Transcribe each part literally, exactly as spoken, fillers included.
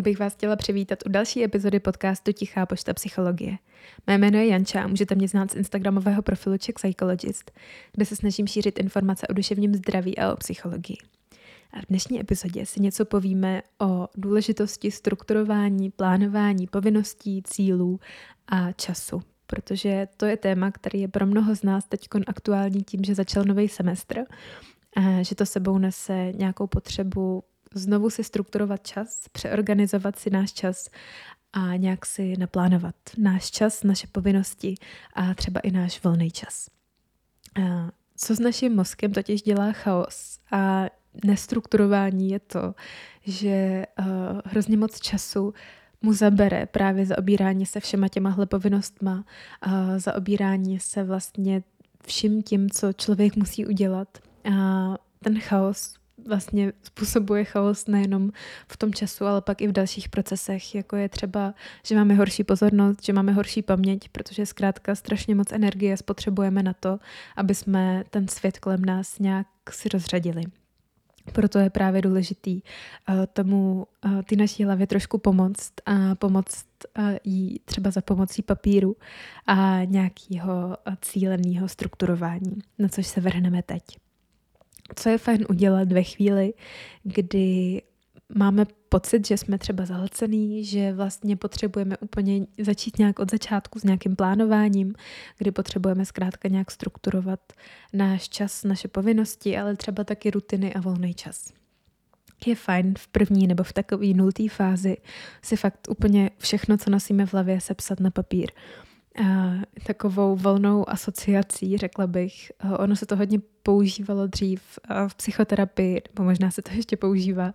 Já bych vás chtěla přivítat u další epizody podcastu Tichá pošta psychologie. Mé jméno je Janča a můžete mě znát z instagramového profilu Czech Psychologist, kde se snažím šířit informace o duševním zdraví a o psychologii. A v dnešní epizodě si něco povíme o důležitosti strukturování, plánování povinností, cílů a času, protože to je téma, který je pro mnoho z nás teď aktuální tím, že začal nový semestr a že to sebou nese nějakou potřebu znovu si strukturovat čas, přeorganizovat si náš čas a nějak si naplánovat náš čas, naše povinnosti a třeba i náš volný čas. A co s naším mozkem totiž dělá chaos a nestrukturování je to, že uh, hrozně moc času mu zabere právě zaobírání se všema těmahle povinnostma, uh, zaobírání se vlastně vším tím, co člověk musí udělat. A ten chaos vlastně způsobuje chaos nejenom v tom času, ale pak i v dalších procesech, jako je třeba, že máme horší pozornost, že máme horší paměť, protože zkrátka strašně moc energie spotřebujeme na to, aby jsme ten svět kolem nás nějak si rozřadili. Proto je právě důležitý uh, tomu uh, ty naší hlavě trošku pomoct a pomoct uh, jí třeba za pomocí papíru a nějakého uh, cíleného strukturování, na což se vrhneme teď. Co je fajn udělat ve chvíli, kdy máme pocit, že jsme třeba zahlcený, že vlastně potřebujeme úplně začít nějak od začátku s nějakým plánováním, kdy potřebujeme zkrátka nějak strukturovat náš čas, naše povinnosti, ale třeba taky rutiny a volný čas. Je fajn v první nebo v takové nulté fázi si fakt úplně všechno, co nosíme v hlavě, sepsat na papír. A takovou volnou asociací, řekla bych. Ono se to hodně používalo dřív v psychoterapii, nebo možná se to ještě používá,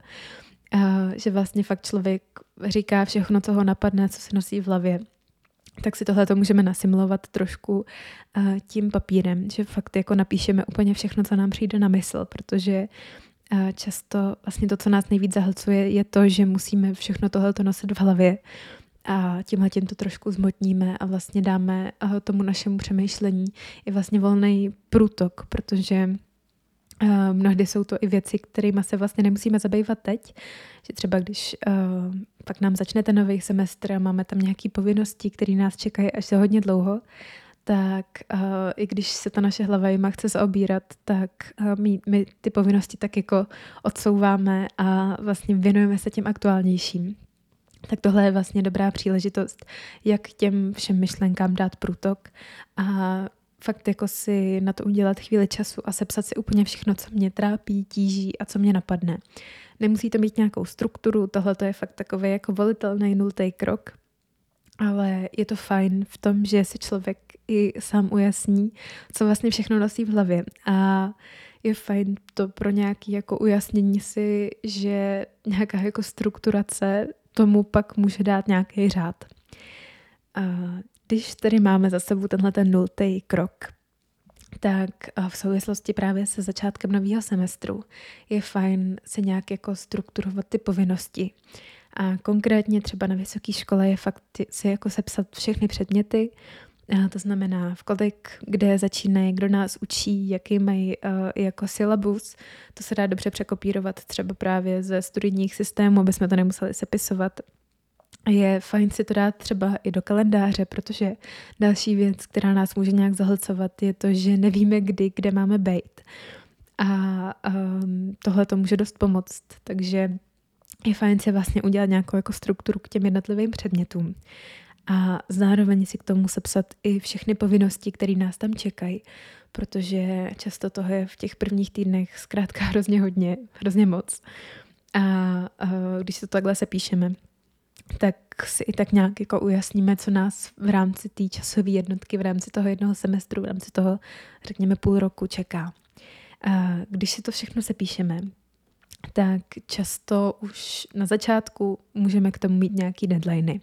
že vlastně fakt člověk říká všechno, co ho napadne, co se nosí v hlavě. Tak si tohle to můžeme nasimulovat trošku tím papírem, že fakt jako napíšeme úplně všechno, co nám přijde na mysl, protože často vlastně to, co nás nejvíc zahlcuje, je to, že musíme všechno tohleto nosit v hlavě. A tímhle tím to trošku zmotníme a vlastně dáme tomu našemu přemýšlení i vlastně volný průtok, protože uh, mnohdy jsou to i věci, kterými se vlastně nemusíme zabývat teď, že třeba když uh, pak nám začne ten nový semestr a máme tam nějaké povinnosti, které nás čekají až za hodně dlouho, tak uh, i když se ta naše hlava jima chce zaobírat, tak uh, my, my ty povinnosti tak jako odsouváme a vlastně věnujeme se těm aktuálnějším. Tak tohle je vlastně dobrá příležitost, jak těm všem myšlenkám dát průtok a fakt jako si na to udělat chvíli času a sepsat si úplně všechno, co mě trápí, tíží a co mě napadne. Nemusí to mít nějakou strukturu, tohle to je fakt takový jako volitelný nultý krok, ale je to fajn v tom, že si člověk i sám ujasní, co vlastně všechno nosí v hlavě a je fajn to pro nějaké jako ujasnění si, že nějaká jako strukturace tomu pak může dát nějaký řád. A když tedy máme za sebou tenhle ten nultý krok, tak v souvislosti právě se začátkem nového semestru je fajn se nějak jako strukturovat ty povinnosti. A konkrétně třeba na vysoké škole je fakt si jako sepsat všechny předměty, a to znamená v kolik, kde začínají, kdo nás učí, jaký mají uh, jako syllabus. To se dá dobře překopírovat třeba právě ze studijních systémů, aby jsme to nemuseli sepisovat. Je fajn si to dát třeba i do kalendáře, protože další věc, která nás může nějak zahlcovat, je to, že nevíme kdy, kde máme být. A um, tohle to může dost pomoct, takže je fajn si vlastně udělat nějakou jako strukturu k těm jednotlivým předmětům. A zároveň si k tomu sepsat i všechny povinnosti, které nás tam čekají, protože často toho je v těch prvních týdnech zkrátka hrozně hodně, hrozně moc. A, a když to takhle sepíšeme, tak si i tak nějak jako ujasníme, co nás v rámci té časové jednotky, v rámci toho jednoho semestru, v rámci toho, řekněme, půl roku čeká. A když si to všechno sepíšeme, tak často už na začátku můžeme k tomu mít nějaký deadliny.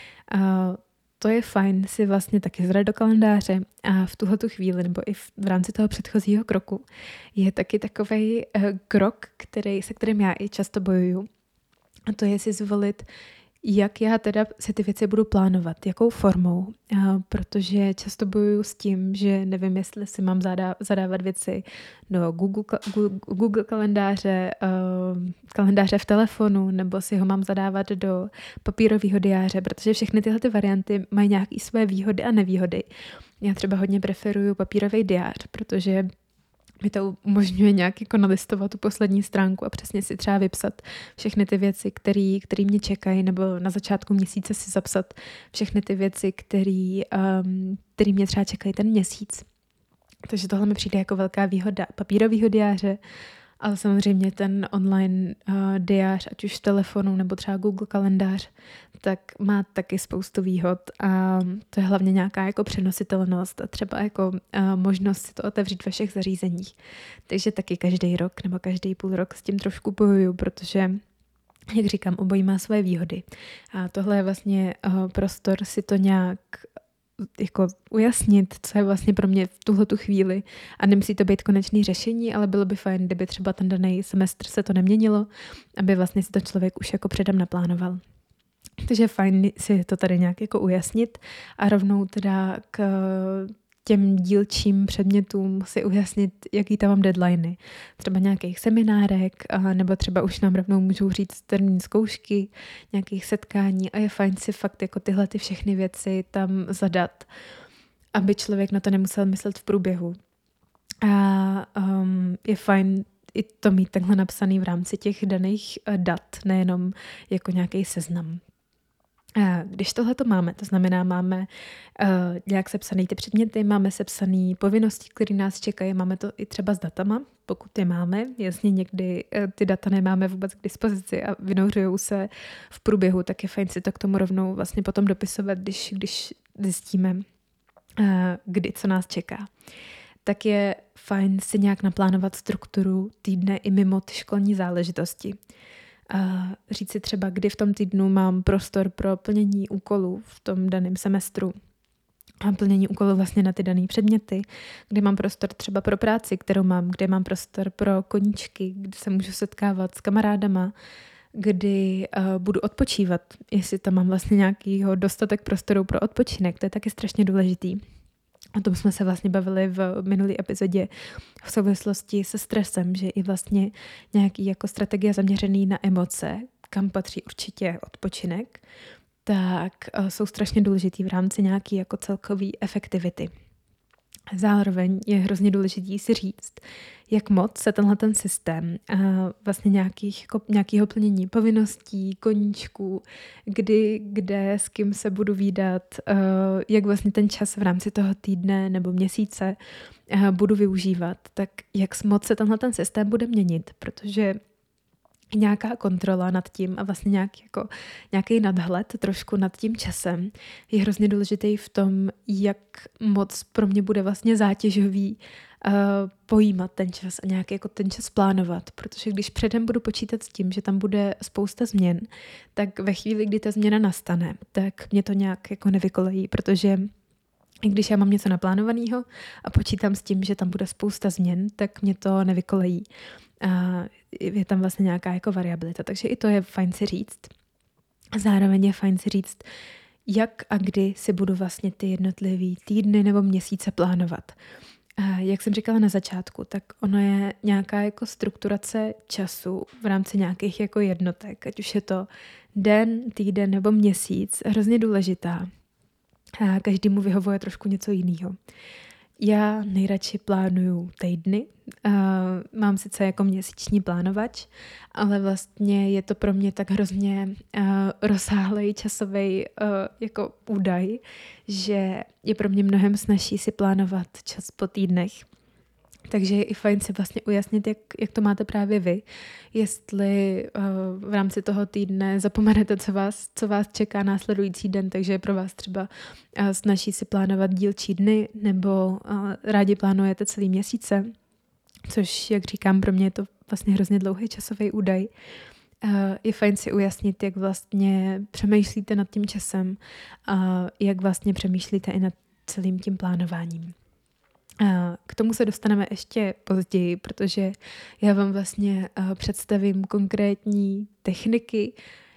A to je fajn si vlastně taky zdat do kalendáře a v tuhletu chvíli nebo i v, v rámci toho předchozího kroku je taky takovej uh, krok, který, se kterým já i často bojuju. A to je si zvolit Jak já teda si ty věci budu plánovat, jakou formou, a protože často bojuju s tím, že nevím, jestli si mám zadá, zadávat věci do Google, Google, Google kalendáře, uh, kalendáře v telefonu, nebo si ho mám zadávat do papírového diáře, protože všechny tyhle ty varianty mají nějaké své výhody a nevýhody. Já třeba hodně preferuju papírový diář, protože mi to umožňuje nějak jako nalistovat tu poslední stránku a přesně si třeba vypsat všechny ty věci, které mě čekají, nebo na začátku měsíce si zapsat všechny ty věci, které um, mě třeba čekají ten měsíc. Takže tohle mi přijde jako velká výhoda papírového diáře, ale samozřejmě ten online uh, diář, ať už v telefonu nebo třeba Google kalendář, tak má taky spoustu výhod a to je hlavně nějaká jako přenositelnost a třeba jako uh, možnost si to otevřít ve všech zařízeních. Takže taky každý rok nebo každý půl rok s tím trošku bojuju, protože jak říkám, obojí má své výhody. A tohle je vlastně uh, prostor si to nějak jako ujasnit, co je vlastně pro mě v tuhletu chvíli a nemusí to být konečný řešení, ale bylo by fajn, kdyby třeba ten daný semestr se to neměnilo, aby vlastně si to člověk už jako předem naplánoval. Takže je fajn si to tady nějak jako ujasnit a rovnou teda k těm dílčím předmětům si ujasnit, jaký tam mám deadliny. Třeba nějakých seminárek, nebo třeba už nám rovnou můžou říct termín zkoušky, nějakých setkání a je fajn si fakt jako tyhle ty všechny věci tam zadat, aby člověk na to nemusel myslet v průběhu. A um, je fajn i to mít takhle napsaný v rámci těch daných dat, nejenom jako nějaký seznam. Když tohle to máme, to znamená, máme uh, nějak sepsaný ty předměty, máme sepsaný povinnosti, které nás čekají, máme to i třeba s datama, pokud je máme. Jasně, někdy uh, ty data nemáme vůbec k dispozici a vynouřujou se v průběhu, tak je fajn si to k tomu rovnou vlastně potom dopisovat, když, když zjistíme, uh, kdy co nás čeká. Tak je fajn si nějak naplánovat strukturu týdne i mimo ty školní záležitosti. A říct si třeba, kdy v tom týdnu mám prostor pro plnění úkolů v tom daném semestru a plnění úkolů vlastně na ty dané předměty, kdy mám prostor třeba pro práci, kterou mám, kde mám prostor pro koníčky, kdy se můžu setkávat s kamarádama, kdy uh, budu odpočívat, jestli tam mám vlastně nějakýho dostatek prostoru pro odpočinek, to je taky strašně důležitý. O tom jsme se vlastně bavili v minulé epizodě v souvislosti se stresem, že i vlastně nějaký jako strategie zaměřený na emoce, kam patří určitě odpočinek, tak jsou strašně důležitý v rámci nějaký jako celkový efektivity. Zároveň je hrozně důležitý si říct, jak moc se tenhle ten systém a vlastně nějakých, jako nějakého plnění povinností, koníčků, kdy, kde, s kým se budu vídat, jak vlastně ten čas v rámci toho týdne nebo měsíce budu využívat, tak jak moc se tenhle ten systém bude měnit, protože nějaká kontrola nad tím a vlastně nějaký, jako, nějaký nadhled trošku nad tím časem je hrozně důležitý v tom, jak moc pro mě bude vlastně zátěžový uh, pojímat ten čas a nějaký jako ten čas plánovat, protože když předem budu počítat s tím, že tam bude spousta změn, tak ve chvíli, kdy ta změna nastane, tak mě to nějak jako nevykolejí, protože i když já mám něco naplánovaného a počítám s tím, že tam bude spousta změn, tak mě to nevykolejí. A je tam vlastně nějaká jako variabilita, takže i to je fajn si říct. Zároveň je fajn si říct, jak a kdy si budu vlastně ty jednotlivý týdny nebo měsíce plánovat. A jak jsem říkala na začátku, tak ono je nějaká jako strukturace času v rámci nějakých jako jednotek, ať už je to den, týden nebo měsíc, hrozně důležitá. A každému vyhovuje trošku něco jiného. Já nejradši plánuju týdny, uh, mám sice jako měsíční plánovač, ale vlastně je to pro mě tak hrozně uh, rozsáhlej časový uh, jako údaj, že je pro mě mnohem snazší si plánovat čas po týdnech. Takže je i fajn si vlastně ujasnit, jak, jak to máte právě vy. Jestli uh, v rámci toho týdne zapomenete, co vás, co vás čeká následující den, takže je pro vás třeba uh, snaží si plánovat dílčí dny, nebo uh, rádi plánujete celý měsíce, což, jak říkám, pro mě je to vlastně hrozně dlouhý časový údaj. Uh, je fajn si ujasnit, jak vlastně přemýšlíte nad tím časem a jak vlastně přemýšlíte i nad celým tím plánováním. K tomu se dostaneme ještě později, protože já vám vlastně představím konkrétní techniky,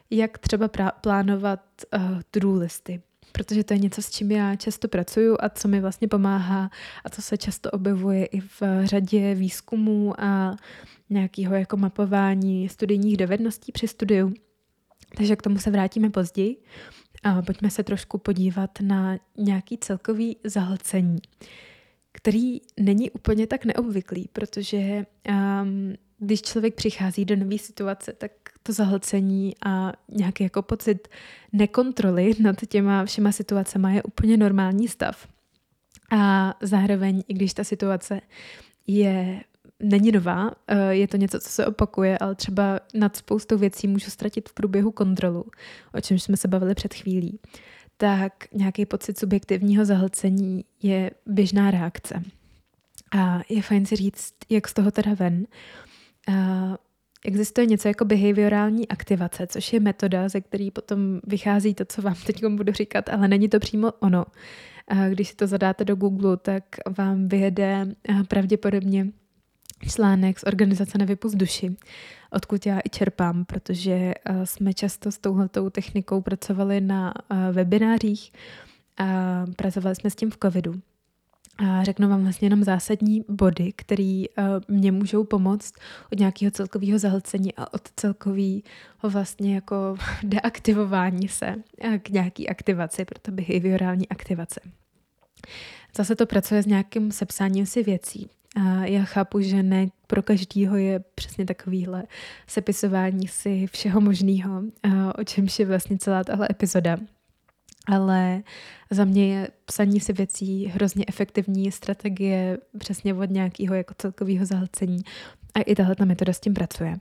jak třeba prá- plánovat uh, to-do listy. Protože to je něco, s čím já často pracuju a co mi vlastně pomáhá a co se často objevuje i v řadě výzkumů a nějakého jako mapování studijních dovedností při studiu. Takže k tomu se vrátíme později. A pojďme se trošku podívat na nějaký celkový zahlcení, který není úplně tak neobvyklý, protože um, když člověk přichází do nové situace, tak to zahlcení a nějaký jako pocit nekontroly nad těma všema situacema je úplně normální stav. A zároveň, i když ta situace je není nová, je to něco, co se opakuje, ale třeba nad spoustou věcí můžu ztratit v průběhu kontrolu, o čem jsme se bavili před chvílí, tak nějaký pocit subjektivního zahlcení je běžná reakce. A je fajn si říct, jak z toho teda ven. A existuje něco jako behaviorální aktivace, což je metoda, ze který potom vychází to, co vám teď budu říkat, ale není to přímo ono. A když si to zadáte do Google, tak vám vyjede pravděpodobně článek z organizace Nevypust duši, odkud já i čerpám, protože jsme často s touhletou technikou pracovali na webinářích a pracovali jsme s tím v covidu. A řeknu vám vlastně jenom zásadní body, které mě můžou pomoct od nějakého celkového zahlcení a od celkového vlastně jako deaktivování se k nějaký aktivaci, proto behaviorální aktivace. Zase to pracuje s nějakým sepsáním si věcí. A já chápu, že ne pro každýho je přesně takovýhle sepisování si všeho možného, o čemž je vlastně celá tahle epizoda. Ale za mě je psaní si věcí hrozně efektivní strategie přesně od nějakého jako celkového zahlcení a i tahle metoda s tím pracuje.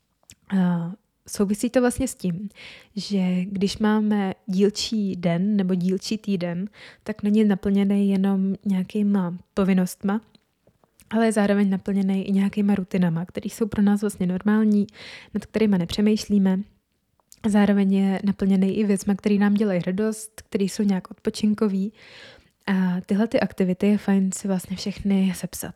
A souvisí to vlastně s tím, že když máme dílčí den nebo dílčí týden, tak není naplněný jenom nějakýma povinnostma, ale je zároveň naplněný i nějakýma rutinama, které jsou pro nás vlastně normální, nad kterýma nepřemýšlíme. Zároveň je naplněný i věcma, které nám dělají radost, které jsou nějak odpočinkový. A tyhle ty aktivity je fajn si vlastně všechny sepsat.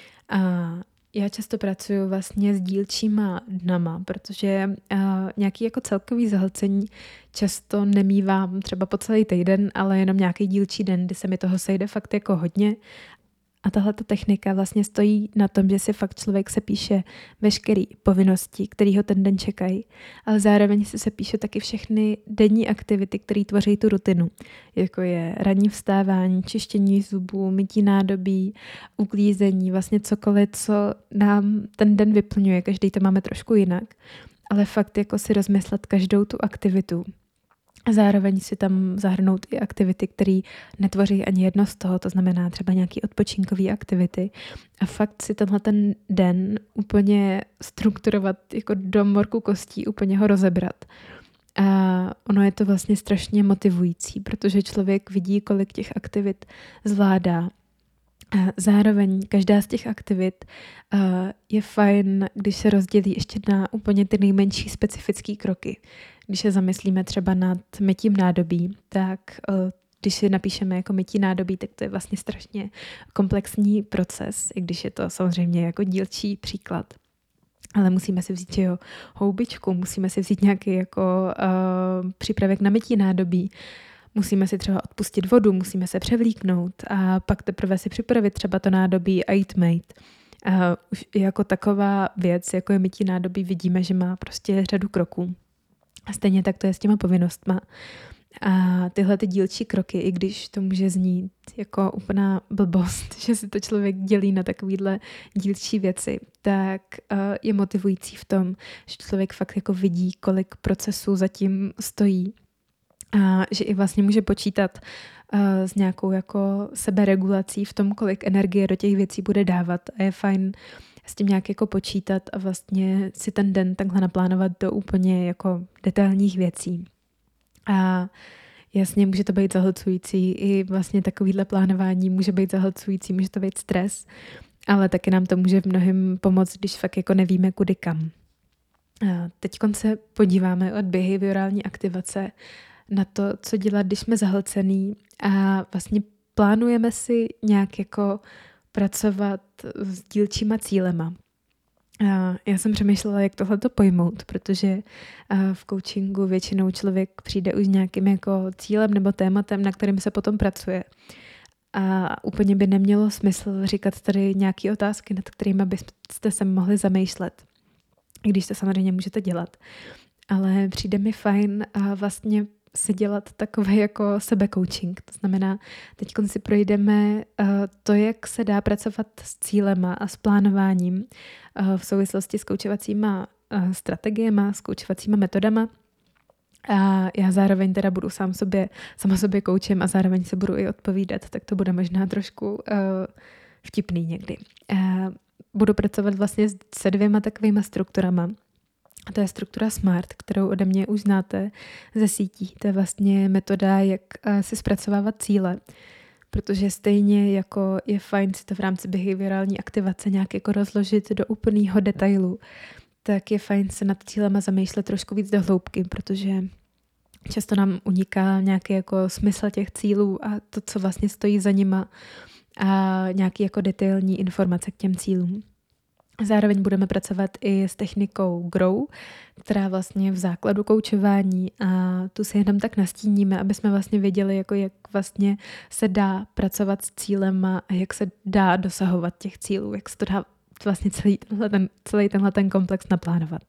A já často pracuji vlastně s dílčíma dnama, protože uh, nějaký jako celkový zahlcení často nemívám třeba po celý týden, ale jenom nějaký dílčí den, kdy se mi toho sejde fakt jako hodně. A tahle technika vlastně stojí na tom, že si fakt člověk se píše veškeré povinnosti, které ho ten den čekají, ale zároveň si se píše taky všechny denní aktivity, které tvoří tu rutinu, jako je ranní vstávání, čištění zubů, mytí nádobí, uklízení, vlastně cokoliv, co nám ten den vyplňuje. Každý to máme trošku jinak, ale fakt jako si rozmyslet každou tu aktivitu. A zároveň si tam zahrnout i aktivity, které netvoří ani jedno z toho, to znamená třeba nějaké odpočinkové aktivity. A fakt si tenhle ten den úplně strukturovat jako do morku kostí, úplně ho rozebrat. A ono je to vlastně strašně motivující, protože člověk vidí, kolik těch aktivit zvládá. A zároveň každá z těch aktivit uh, je fajn, když se rozdělí ještě na úplně ty nejmenší specifické kroky. Když se zamyslíme třeba nad mytím nádobí, tak uh, když si napíšeme jako mytí nádobí, tak to je vlastně strašně komplexní proces, i když je to samozřejmě jako dílčí příklad. Ale musíme si vzít jo, houbičku, musíme si vzít nějaký jako uh, přípravek na mytí nádobí, musíme si třeba odpustit vodu, musíme se převlíknout a pak teprve si připravit třeba to nádobí a jít mejt. A už jako taková věc, jako je mytí nádobí, vidíme, že má prostě řadu kroků. A stejně tak to je s těma povinnostma. A tyhle ty dílčí kroky, i když to může znít jako úplná blbost, že si to člověk dělí na takovýhle dílčí věci, tak je motivující v tom, že člověk fakt jako vidí, kolik procesů zatím stojí. A že i vlastně může počítat uh, s nějakou jako seberegulací v tom, kolik energie do těch věcí bude dávat. A je fajn s tím nějak jako počítat a vlastně si ten den takhle naplánovat do úplně jako detailních věcí. A jasně, může to být zahlcující, i vlastně takovýhle plánování může být zahlcující, může to být stres, ale taky nám to může v mnohém pomoct, když fakt jako nevíme kudy kam. Teď se podíváme od behaviorální aktivace na to, co dělat, když jsme zahlcený a vlastně plánujeme si nějak jako pracovat s dílčíma cílema. Já jsem přemýšlela, jak tohleto pojmout, protože v coachingu většinou člověk přijde už s nějakým jako cílem nebo tématem, na kterým se potom pracuje. A úplně by nemělo smysl říkat tady nějaké otázky, nad kterými byste se mohli zamýšlet. I když to samozřejmě můžete dělat. Ale přijde mi fajn a vlastně si dělat takový jako sebecoaching. To znamená, teď si projdeme to, jak se dá pracovat s cílema a s plánováním v souvislosti s koučovacíma strategiemi, s koučovacíma metodama. A já zároveň teda budu sám sobě, sama sobě koučem a zároveň se budu i odpovídat, tak to bude možná trošku uh, vtipný někdy. Uh, budu pracovat vlastně se dvěma takovýma strukturama. A to je struktura SMART, kterou ode mě už znáte ze sítí. To je vlastně metoda, jak uh, si zpracovávat cíle, protože stejně jako je fajn si to v rámci behaviorální aktivace nějak jako rozložit do úplného detailu, tak je fajn se nad cílema zamýšlet trošku víc do hloubky, protože často nám uniká nějaký jako smysl těch cílů a to, co vlastně stojí za nima a nějaký jako detailní informace k těm cílům. Zároveň budeme pracovat i s technikou Grow, která vlastně v základu koučování a tu si jenom tak nastíníme, aby jsme vlastně věděli, jako jak vlastně se dá pracovat s cílem a jak se dá dosahovat těch cílů, jak se to dá vlastně celý tenhle, ten, celý tenhle ten komplex naplánovat.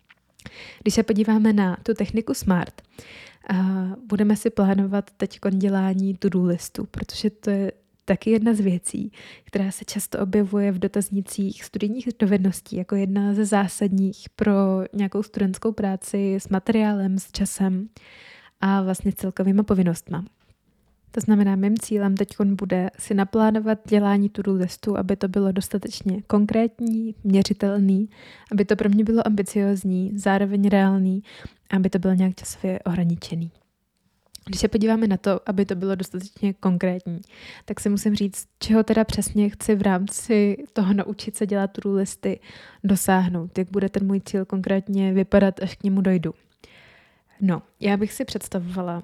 Když se podíváme na tu techniku SMART, uh, budeme si plánovat teď dělání to-do listu, protože to je taky jedna z věcí, která se často objevuje v dotaznicích studijních dovedností jako jedna ze zásadních pro nějakou studentskou práci s materiálem, s časem a vlastně s celkovýma povinnostma. To znamená, mým cílem teď bude si naplánovat dělání to-do listu, aby to bylo dostatečně konkrétní, měřitelný, aby to pro mě bylo ambiciozní, zároveň reálný, aby to bylo nějak časově ohraničený. Když se podíváme na to, aby to bylo dostatečně konkrétní, tak si musím říct, čeho teda přesně chci v rámci toho naučit se dělat to-do listy dosáhnout, jak bude ten můj cíl konkrétně vypadat, až k němu dojdu. No, já bych si představovala,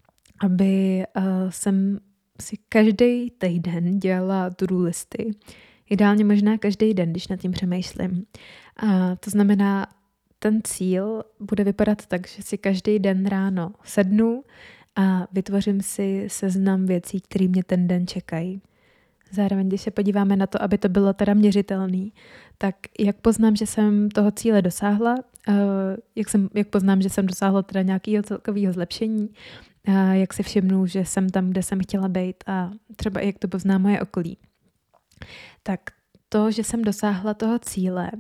aby uh, jsem si každý týden dělala to-do listy. Ideálně možná každý den, když nad tím přemýšlím. A to znamená, ten cíl bude vypadat tak, že si každý den ráno sednu a vytvořím si seznam věcí, které mě ten den čekají. Zároveň, když se podíváme na to, aby to bylo teda měřitelný, tak jak poznám, že jsem toho cíle dosáhla, uh, jak, jsem, jak poznám, že jsem dosáhla teda nějakého celkového zlepšení, a jak si všimnu, že jsem tam, kde jsem chtěla být a třeba jak to pozná moje okolí. Tak to, že jsem dosáhla toho cíle,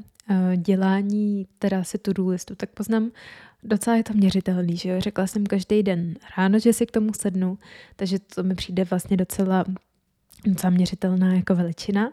dělání teda si to-do listu, tak poznám, docela je to měřitelný, že jo? Řekla jsem každý den ráno, že si k tomu sednu, takže to mi přijde vlastně docela, docela měřitelná jako veličina.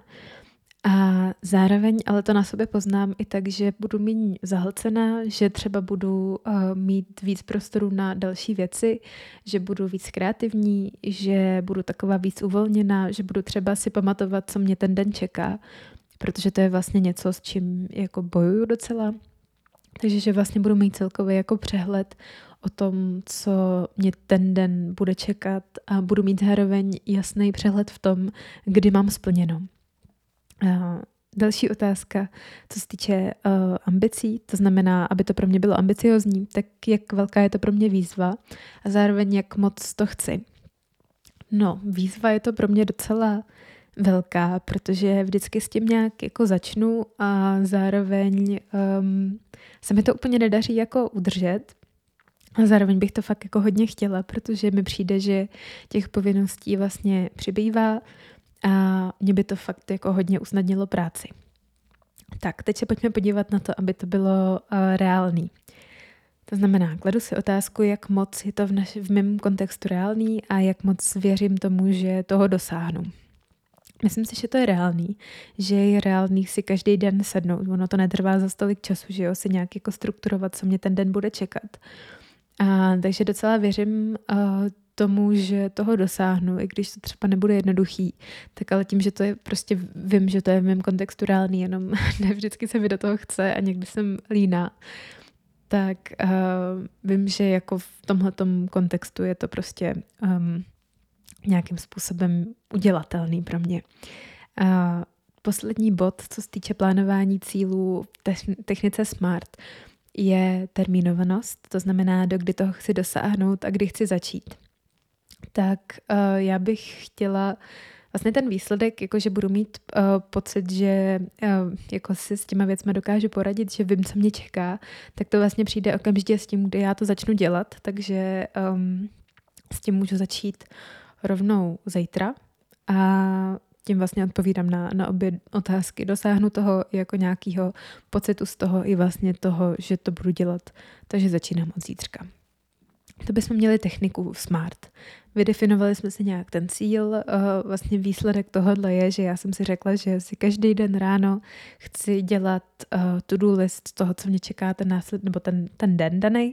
A zároveň ale to na sobě poznám i tak, že budu méně zahlcená, že třeba budu uh, mít víc prostoru na další věci, že budu víc kreativní, že budu taková víc uvolněná, že budu třeba si pamatovat, co mě ten den čeká, protože to je vlastně něco, s čím jako bojuju docela. Takže že vlastně budu mít celkově jako přehled o tom, co mě ten den bude čekat a budu mít zároveň jasný přehled v tom, kdy mám splněno. Uh, další otázka, co se týče uh, ambicí, to znamená, aby to pro mě bylo ambiciozní, tak jak velká je to pro mě výzva a zároveň jak moc to chci. No, výzva je to pro mě docela velká, protože vždycky s tím nějak jako začnu a zároveň um, se mi to úplně nedaří jako udržet. A zároveň bych to fakt jako hodně chtěla, protože mi přijde, že těch povinností vlastně přibývá a mě by to fakt jako hodně usnadnilo práci. Tak, teď se pojďme podívat na to, aby to bylo uh, reálný. To znamená, kladu si otázku, jak moc je to v, naš- v mém kontextu reálný a jak moc věřím tomu, že toho dosáhnu. Myslím si, že to je reálný, že je reálný si každý den sednout. Ono to netrvá za tolik času, že jo, si nějak jako strukturovat, co mě ten den bude čekat. A, takže docela věřím uh, tomu, že toho dosáhnu, i když to třeba nebude jednoduchý, tak ale tím, že to je prostě vím, že to je v mém kontextu reálný, jenom ne vždycky se mi do toho chce a někdy jsem líná, tak uh, vím, že jako v tomhletom kontextu je to prostě um, nějakým způsobem udělatelný pro mě. Uh, poslední bod, co se týče plánování cílů v technice SMART, je termínovanost, to znamená, do kdy toho chci dosáhnout a kdy chci začít. Tak uh, já bych chtěla vlastně ten výsledek, jakože budu mít uh, pocit, že uh, jako si s těma věcmi dokážu poradit, že vím, co mě čeká, tak to vlastně přijde okamžitě s tím, kdy já to začnu dělat, takže um, s tím můžu začít rovnou zítra a tím vlastně odpovídám na, na obě otázky. Dosáhnu toho jako nějakého pocitu z toho i vlastně toho, že to budu dělat, takže začínám od zítřka. To bychom měli techniku SMART. Vydefinovali jsme si nějak ten cíl. Vlastně výsledek tohohle je, že já jsem si řekla, že si každý den ráno chci dělat to-do list toho, co mě čeká ten násled, nebo ten, ten den daný.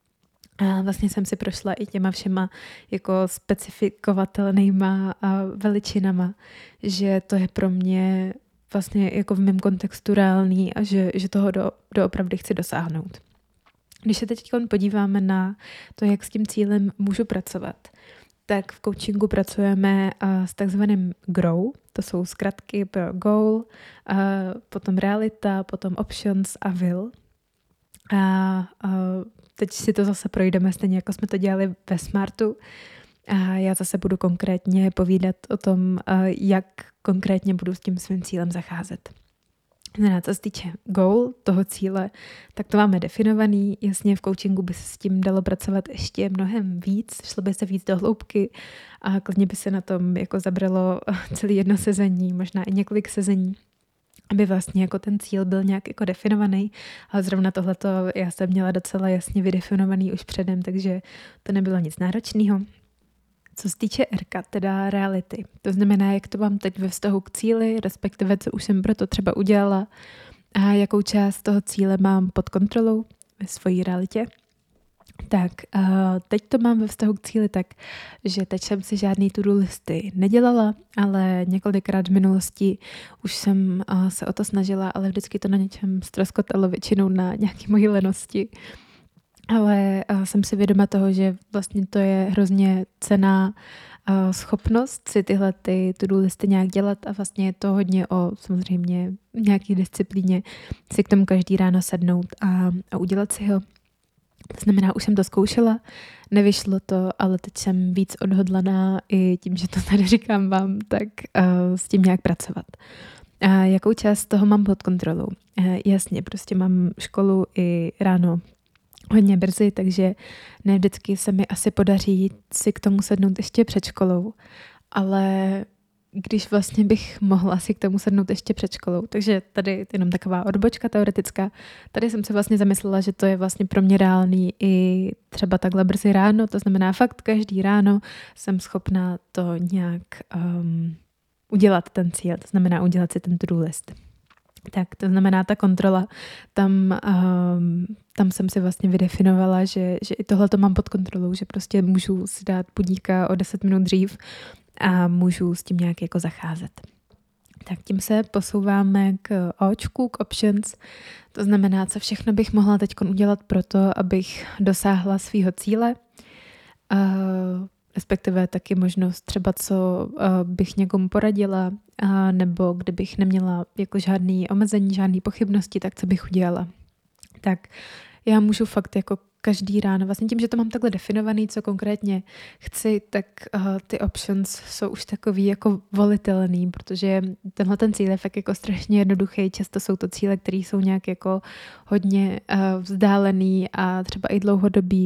A vlastně jsem si prošla i těma všema jako specifikovatelnýma veličinama, že to je pro mě vlastně jako v mém kontextu reálný a že, že toho do, doopravdy chci dosáhnout. Když se teď podíváme na to, jak s tím cílem můžu pracovat, tak v coachingu pracujeme s takzvaným GROW, to jsou zkratky pro goal, potom realita, potom options a will. A, a teď si to zase projdeme stejně, jako jsme to dělali ve SMARTu. A já zase budu konkrétně povídat o tom, jak konkrétně budu s tím svým cílem zacházet. Znamená, co se týče goal, toho cíle, tak to máme definovaný. Jasně v coachingu by se s tím dalo pracovat ještě mnohem víc, šlo by se víc do hloubky a klidně by se na tom jako zabralo celé jedno sezení, možná i několik sezení, aby vlastně jako ten cíl byl nějak jako definovaný, ale zrovna tohleto já jsem měla docela jasně vydefinovaný už předem, takže to nebylo nic náročného. Co se týče R K, teda reality, to znamená, jak to mám teď ve vztahu k cíli, respektive co už jsem pro to třeba udělala a jakou část toho cíle mám pod kontrolou ve svojí realitě. Tak uh, teď to mám ve vztahu k cíli tak, že teď jsem si žádný to-do listy nedělala, ale několikrát v minulosti už jsem uh, se o to snažila, ale vždycky to na něčem ztroskotalo, většinou na nějaké mojí lenosti. Ale uh, jsem si vědoma toho, že vlastně to je hrozně cenná uh, schopnost si tyhle ty to-do listy nějak dělat a vlastně je to hodně o samozřejmě nějaký disciplíně si k tomu každý ráno sednout a, a udělat si ho. To znamená, už jsem to zkoušela, nevyšlo to, ale teď jsem víc odhodlaná i tím, že to tady říkám vám, tak uh, s tím nějak pracovat. A jakou část toho mám pod kontrolou? Uh, jasně, prostě mám školu i ráno hodně brzy, takže ne vždycky se mi asi podaří si k tomu sednout ještě před školou, ale když vlastně bych mohla si k tomu sednout ještě před školou. Takže tady jenom taková odbočka teoretická. Tady jsem se vlastně zamyslela, že to je vlastně pro mě reálný i třeba takhle brzy ráno, to znamená fakt každý ráno jsem schopná to nějak um, udělat ten cíl, to znamená udělat si ten to-do list. Tak to znamená ta kontrola, tam, um, tam jsem si vlastně vydefinovala, že, že i tohle to mám pod kontrolou, že prostě můžu si dát budíka o deset minut dřív a můžu s tím nějak jako zacházet. Tak tím se posouváme k Očku, k options. To znamená, co všechno bych mohla teď udělat pro to, abych dosáhla svýho cíle. Uh, respektive taky možnost třeba, co uh, bych někomu poradila, uh, nebo kdybych neměla jako žádný omezení, žádný pochybnosti, tak co bych udělala. Tak já můžu fakt jako každý ráno, vlastně tím, že to mám takhle definovaný, co konkrétně chci, tak uh, ty options jsou už takový jako volitelný, protože tenhle ten cíl je fakt jako strašně jednoduchý, často jsou to cíle, které jsou nějak jako hodně uh, vzdálený a třeba i dlouhodobý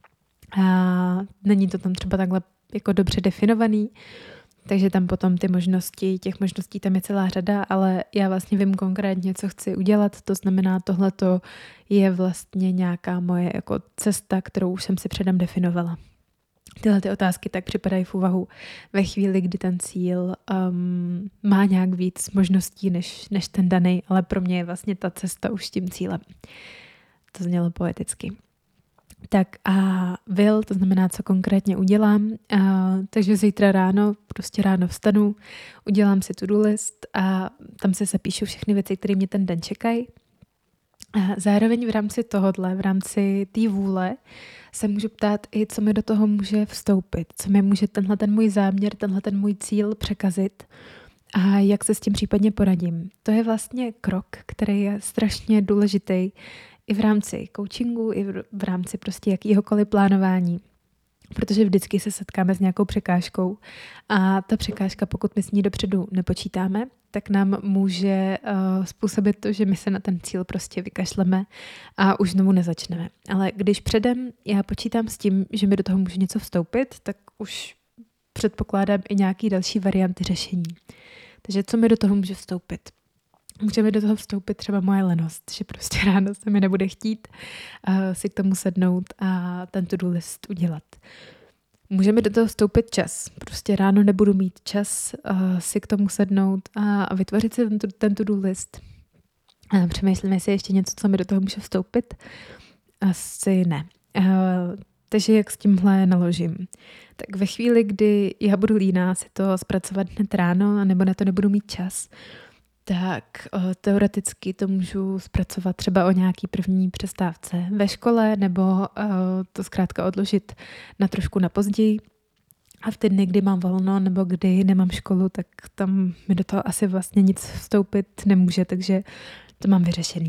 a není to tam třeba takhle jako dobře definovaný, takže tam potom ty možnosti, těch možností tam je celá řada, ale já vlastně vím konkrétně, co chci udělat, to znamená, tohleto je vlastně nějaká moje jako cesta, kterou už jsem si předem definovala. Tyhle ty otázky tak připadají v úvahu ve chvíli, kdy ten cíl um, má nějak víc možností než, než ten daný, ale pro mě je vlastně ta cesta už tím cílem. To znělo poeticky. Tak a will, to znamená, co konkrétně udělám. A, takže zítra ráno, prostě ráno vstanu, udělám si to-do list a tam se zapíšu všechny věci, které mě ten den čekají. Zároveň v rámci tohodle, v rámci té vůle se můžu ptát i, co mi do toho může vstoupit, co mi může tenhle ten můj záměr, tenhle ten můj cíl překazit. a jak se s tím případně poradím. To je vlastně krok, který je strašně důležitý i v rámci coachingu, i v rámci prostě jakýhokoliv plánování. Protože vždycky se setkáme s nějakou překážkou a ta překážka, pokud my s ní dopředu nepočítáme, tak nám může uh, způsobit to, že my se na ten cíl prostě vykašleme a už znovu nezačneme. Ale když předem já počítám s tím, že mi do toho může něco vstoupit, tak už předpokládám i nějaký další varianty řešení. Takže co mi do toho může vstoupit? Může mi do toho vstoupit třeba moje lenost, že prostě ráno se mi nebude chtít uh, si k tomu sednout a ten to-do list udělat. Může mi do toho vstoupit čas. Prostě ráno nebudu mít čas uh, si k tomu sednout a, a vytvořit si ten, ten to-do list. A přemýšlím, jestli ještě něco, co mi do toho může vstoupit. Asi ne. Uh, takže jak s tímhle naložím? Tak ve chvíli, kdy já budu líná si to zpracovat hned ráno, nebo na to nebudu mít čas, tak uh, teoreticky to můžu zpracovat třeba o nějaký první přestávce ve škole, nebo uh, to zkrátka odložit na trošku na později. A v ty dny, kdy mám volno, nebo kdy nemám školu, tak tam mi do toho asi vlastně nic vstoupit nemůže, takže to mám vyřešený.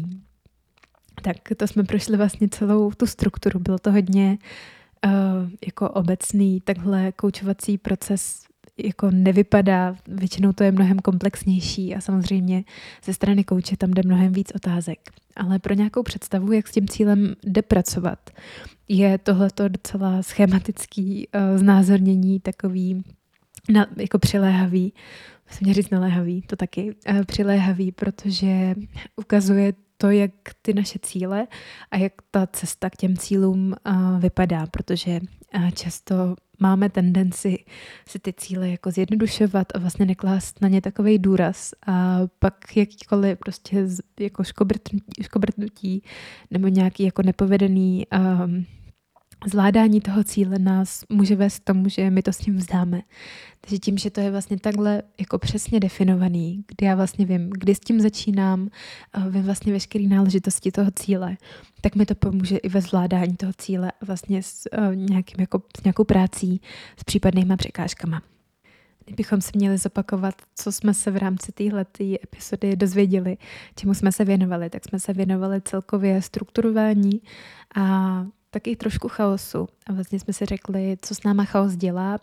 Tak to jsme prošli vlastně celou tu strukturu. Bylo to hodně uh, jako obecný takhle koučovací proces jako nevypadá, většinou to je mnohem komplexnější a samozřejmě ze strany kouče tam jde mnohem víc otázek. Ale pro nějakou představu, jak s tím cílem jde pracovat, je tohleto docela schematický uh, znázornění, takový na, jako přiléhavý, musím mě říct naléhavý, to taky, uh, přiléhavý, protože ukazuje to, jak ty naše cíle a jak ta cesta k těm cílům uh, vypadá, protože uh, často máme tendenci si ty cíle jako zjednodušovat a vlastně neklást na ně takovej důraz a pak jakýkoliv prostě jako škobrtnutí, škobrtnutí nebo nějaký jako nepovedený um, zvládání toho cíle nás může vést k tomu, že my to s tím vzdáme. Takže tím, že to je vlastně takhle jako přesně definovaný, kdy já vlastně vím, kdy s tím začínám, vím vlastně veškerý náležitosti toho cíle, tak mi to pomůže i ve zvládání toho cíle a vlastně s, uh, nějakým, jako, s nějakou prací, s případnýma překážkama. Kdybychom si měli zopakovat, co jsme se v rámci téhleté epizody dozvěděli, čemu jsme se věnovali, tak jsme se věnovali celkově strukturování a taky trošku chaosu. A vlastně jsme si řekli, co s náma chaos dělá,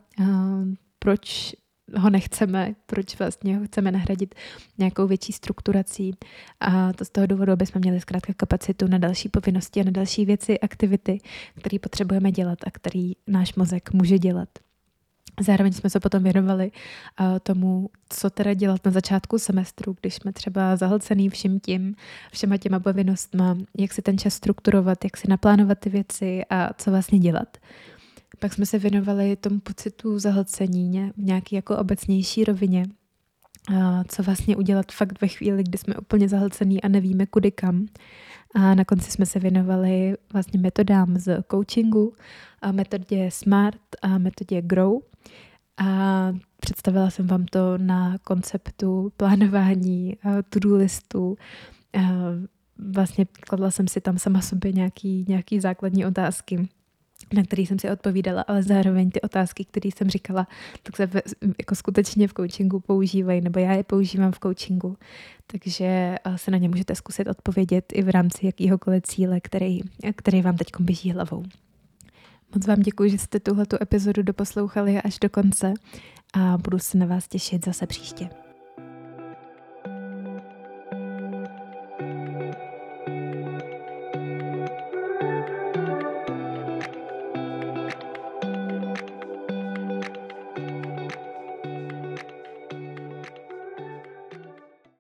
proč ho nechceme, proč vlastně ho chceme nahradit nějakou větší strukturací. A to z toho důvodu, aby jsme měli zkrátka kapacitu na další povinnosti a na další věci, aktivity, které potřebujeme dělat a který náš mozek může dělat. Zároveň jsme se potom věnovali uh, tomu, co teda dělat na začátku semestru, když jsme třeba zahlcený vším tím, všema těma povinnostma, jak si ten čas strukturovat, jak si naplánovat ty věci a co vlastně dělat. Pak jsme se věnovali tomu pocitu zahlcení v nějaký jako obecnější rovině, uh, co vlastně udělat fakt ve chvíli, kdy jsme úplně zahlcený a nevíme kudy kam. A na konci jsme se věnovali vlastně metodám z coachingu, a metodě SMART a metodě GROW. A představila jsem vám to na konceptu plánování, to-do listu. Vlastně kladla jsem si tam sama sobě nějaký, nějaký základní otázky, na které jsem si odpovídala, ale zároveň ty otázky, které jsem říkala, tak se jako skutečně v coachingu používají, nebo já je používám v coachingu. Takže se na ně můžete zkusit odpovědět i v rámci jakýhokoliv cíle, který, který vám teď běží hlavou. Moc vám děkuji, že jste tuhletu epizodu doposlouchali až do konce a budu se na vás těšit zase příště.